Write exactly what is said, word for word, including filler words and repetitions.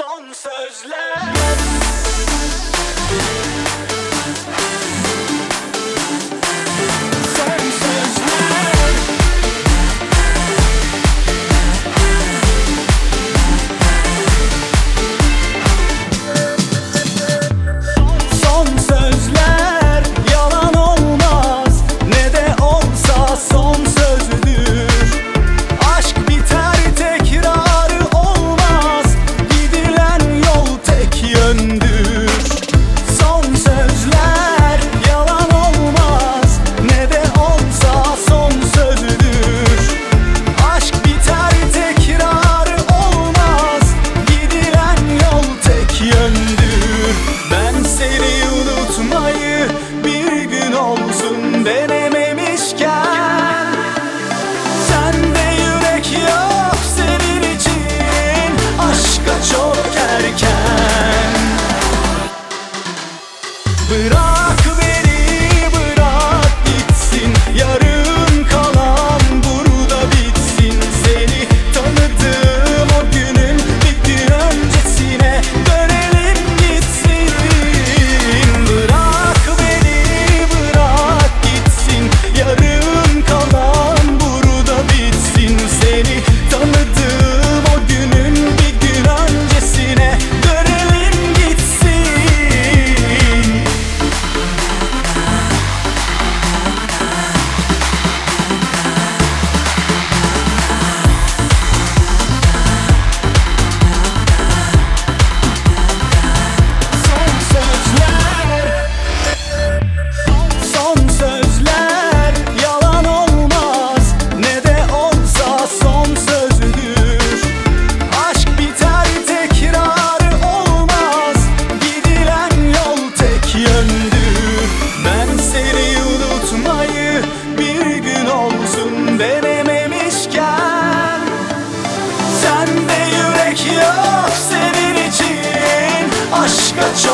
Son sözler. Bırak beni, bırak gitsin. Yarım kalan burada bitsin. Seni tanıdığım o günün bir gün öncesine dönelim gitsin. Bırak beni, bırak gitsin. Yarım kalan burada bitsin. Seni tanıdığım o günün bir gün öncesine dönelim gitsin. Sende yürek yok senin için, aşka çok